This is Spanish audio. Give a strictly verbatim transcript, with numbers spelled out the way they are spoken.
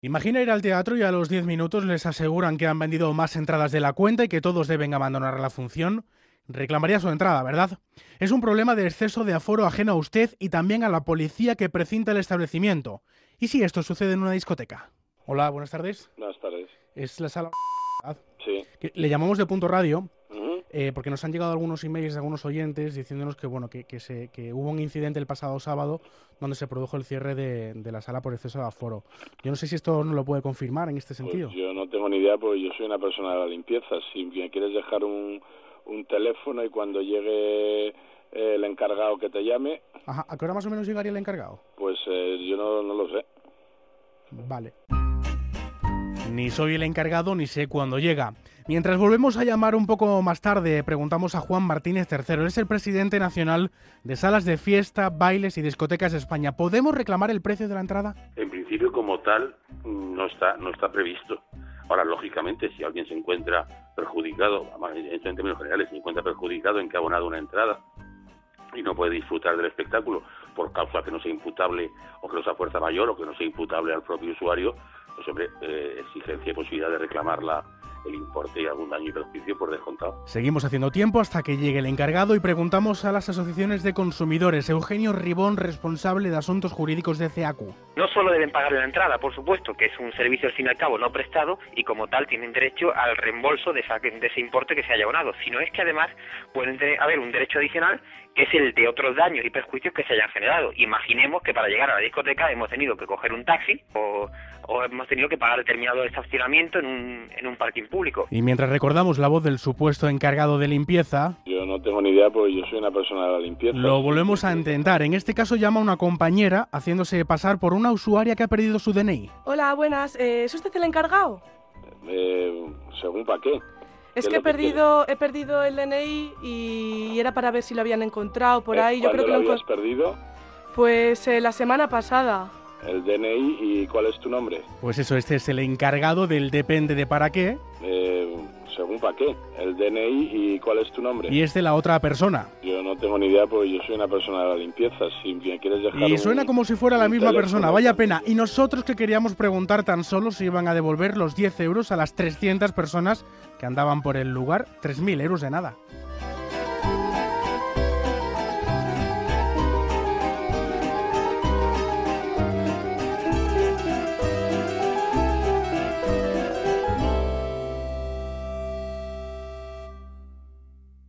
Imagina ir al teatro y a los diez minutos les aseguran que han vendido más entradas de la cuenta y que todos deben abandonar la función. Reclamaría su entrada, ¿verdad? Es un problema de exceso de aforo ajeno a usted y también a la policía que precinta el establecimiento. ¿Y si esto sucede en una discoteca? Hola, buenas tardes. Buenas tardes. Es la sala... Sí. Le llamamos de Punto Radio Uh-huh. eh, porque nos han llegado algunos emails de algunos oyentes diciéndonos que bueno que, que, se, que hubo un incidente el pasado sábado donde se produjo el cierre de, de la sala por exceso de aforo. Yo no sé si esto no lo puede confirmar en este sentido. Pues yo no tengo ni idea porque yo soy una persona de la limpieza. Si me quieres dejar un, un teléfono y cuando llegue eh, el encargado que te llame... Ajá. ¿A qué hora más o menos llegaría el encargado? Pues eh, yo no, no lo sé. Vale. Ni soy el encargado ni sé cuándo llega. Mientras volvemos a llamar un poco más tarde, preguntamos a Juan Martínez tercero. Él es el presidente nacional de salas de fiesta, bailes y discotecas de España. ¿Podemos reclamar el precio de la entrada? En principio, como tal, no está no está previsto. Ahora, lógicamente, si alguien se encuentra perjudicado, en términos generales, se encuentra perjudicado en que ha abonado una entrada y no puede disfrutar del espectáculo por causa que no sea imputable o que no sea fuerza mayor o que no sea imputable al propio usuario, pues hombre, eh, exigencia y posibilidad de reclamarla el importe y algún daño y perjuicio por descontado. Seguimos haciendo tiempo hasta que llegue el encargado y preguntamos a las asociaciones de consumidores. Eugenio Ribón, responsable de asuntos jurídicos de C A Q. No solo deben pagar la entrada, por supuesto, que es un servicio al fin y al cabo no prestado y como tal tienen derecho al reembolso de, esa, de ese importe que se haya abonado, sino es que además pueden tener, haber un derecho adicional que es el de otros daños y perjuicios que se hayan generado. Imaginemos que para llegar a la discoteca hemos tenido que coger un taxi o, o hemos tenido que pagar determinado estacionamiento en un, en un parking público. Y mientras recordamos la voz del supuesto encargado de limpieza... Yo no tengo ni idea porque yo soy una persona de la limpieza. Lo volvemos a intentar. En este caso llama una compañera haciéndose pasar por una usuaria que ha perdido su D N I. Hola, buenas. Eh, ¿Es usted el encargado? Eh, ¿Según para qué? Es que he perdido, he perdido el D N I y era para ver si lo habían encontrado por ahí. Yo creo que lo lo habías perdido? Pues eh, la semana pasada. El D N I y ¿cuál es tu nombre? Pues eso, este es el encargado del depende de para qué. Eh, ¿Según para qué? El D N I y ¿cuál es tu nombre? Y es de la otra persona. Yo no tengo ni idea porque yo soy una persona de la limpieza. Si me quieres dejar Y un, suena como si fuera la misma teléfono, persona, vaya pena. Y nosotros que queríamos preguntar tan solo si iban a devolver los diez euros a las trescientas personas que andaban por el lugar. tres mil euros de nada.